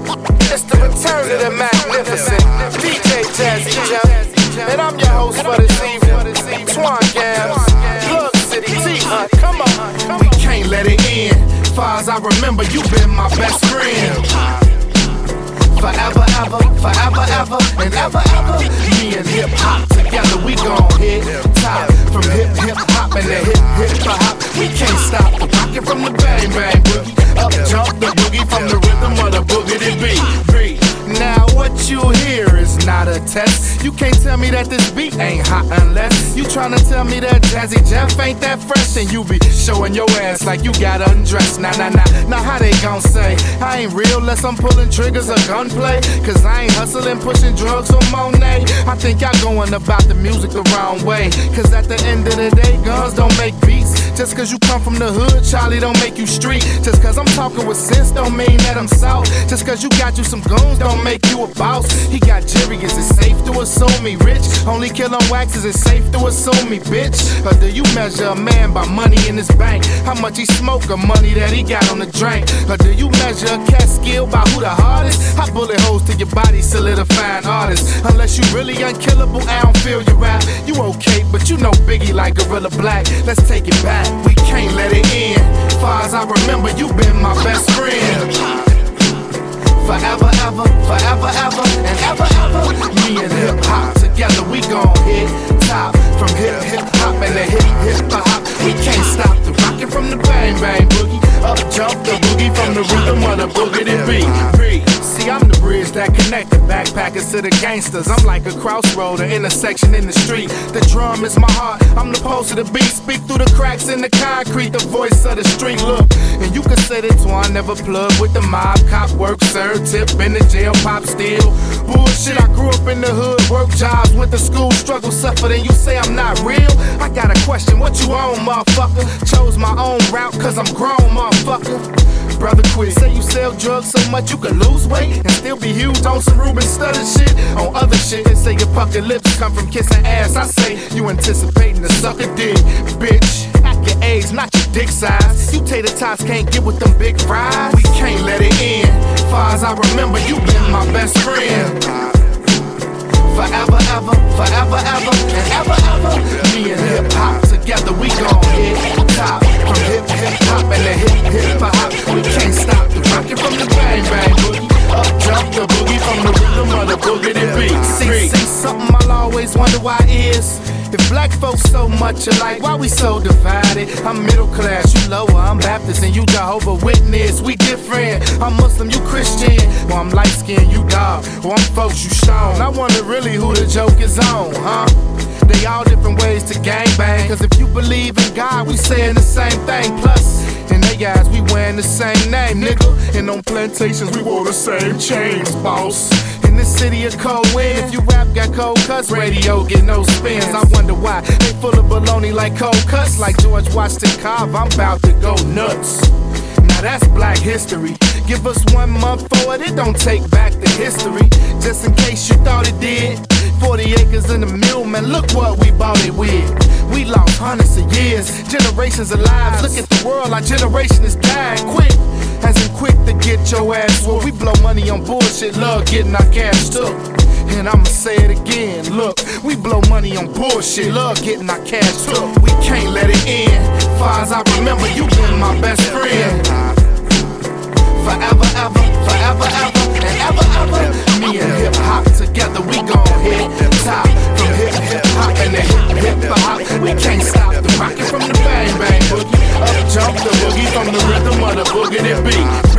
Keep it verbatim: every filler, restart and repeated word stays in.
It's the return of the magnificent D J Jazzy Jeff, and I'm your host for this evening, Twan Gams, Plug City T-Hunt. Come on, we can't let it end. Far as I remember, you been my best friend. Forever, ever, forever, ever, and ever, ever. Me and hip hop together, we gon' hit top. From hip hip hop and the hip hip hop, we can't stop the rockin' from the bang bang boogie. Up jump the boogie from the rhythm of the boogity beat. Now what you hear is not a test. You can't tell me that this beat ain't hot unless you tryna tell me that Jazzy Jeff ain't that fresh. And you be showing your ass like you got undressed. Nah, nah, nah. Now how they gon' say I ain't real unless I'm pulling triggers or gunplay? Cause I ain't hustling, pushing drugs or Monet. I think y'all going about the music the wrong way. Cause at the end of the day, guns don't make beats. Just cause you come from the hood, Charlie, don't make you street. Just cause I'm talking with sense don't mean that I'm soft. Just cause you got you some goons don't make you a boss. He got Jerry, is it safe to assume me rich? Only kill on wax, is it safe to assume me bitch? Or do you measure a man by money in his bank? How much he smoke or money that he got on the drink? Or do you measure a cat skill by who the hardest? I bullet holes to your body, solidifying artists. Unless you really unkillable, I don't feel your rap. You okay, but you know Biggie like Gorilla Black. Let's take it back, we can't let it end. Far as I remember, you been my best friend. Forever, ever, forever, ever, and ever, ever. Me and hip hop together, we gon' hit top. From hip hip hop and the hip hip hop, we can't stop the rockin' from the bang bang boogie. Up jump the boogie from the rhythm of the boogity beat. See, I'm the bridge that connect the backpackers to the gangsters. I'm like a crossroad, an intersection in the street. The drum is my heart, I'm the pulse of the beat. Speak through the cracks in the concrete, the voice of the street. Look, and you can say that Twan never plug with the mob. Cop work, serve, tip in the jail, pop steal. Bullshit, I grew up in the hood, work jobs, went to school, struggle, suffered, and you say I'm not real? I got a question, what you on, motherfucker? Chose my own route, cause I'm grown, motherfucker. Brother, quit. Say you sell drugs so much you can lose weight and still be huge on some Ruben Studdard shit. On other shit, they say your pucker lips come from kissing ass. I say you anticipating the sucker dick, bitch. At your age, not your dick size. You tater tots can't get with them big fries. We can't let it end. Far as I remember, you been my best friend. Forever, ever, forever, ever, and ever, ever. Me and hip hop together, we gon' hit top. From hip hip hop and the hip hip hop, we can't stop the rockin' from the bang bang boogie. Up jump the boogie from the rhythm of the boogity beat. See, see, something I'll always wonder why is, if black folks so much alike, why we so divided? I'm middle class, you lower, I'm Baptist, and you Jehovah Witness. We different, I'm Muslim, you Christian. Well, I'm light skinned, you dark. Well, I'm folks, you stone. I wonder really who the joke is on, huh? They all different ways to gangbang. Cause if you believe in God, we saying the same thing. Plus, in they guys, we wearing the same name, nigga. And on plantations, we wore the same chains, boss. In this city of cold wind, if you rap got cold cuts, radio get no spins. I wonder why they full of baloney like cold cuts. Like George Washington Carver, I'm about to go nuts. Now that's black history. Give us one month for it, it don't take back the history. Just in case you thought it did. Forty acres in the mill, man, look what we bought it with. We lost hundreds of years, generations of lives. Look at the world, our generation is dying quick. As in quick to get your ass whooped. We blow money on bullshit, love getting our cash took. And I'ma say it again, look, we blow money on bullshit, love getting our cash took. We can't let it end. Far as I remember, you been my best friend. Forever, ever, forever, ever, and ever, ever. Me and hip hop together, we gon' hit top. From hip hip hop and the hip hip hop, we can't stop the rockin' from the bang bang boogie. Up jump the boogie from the rhythm of the boogity beat.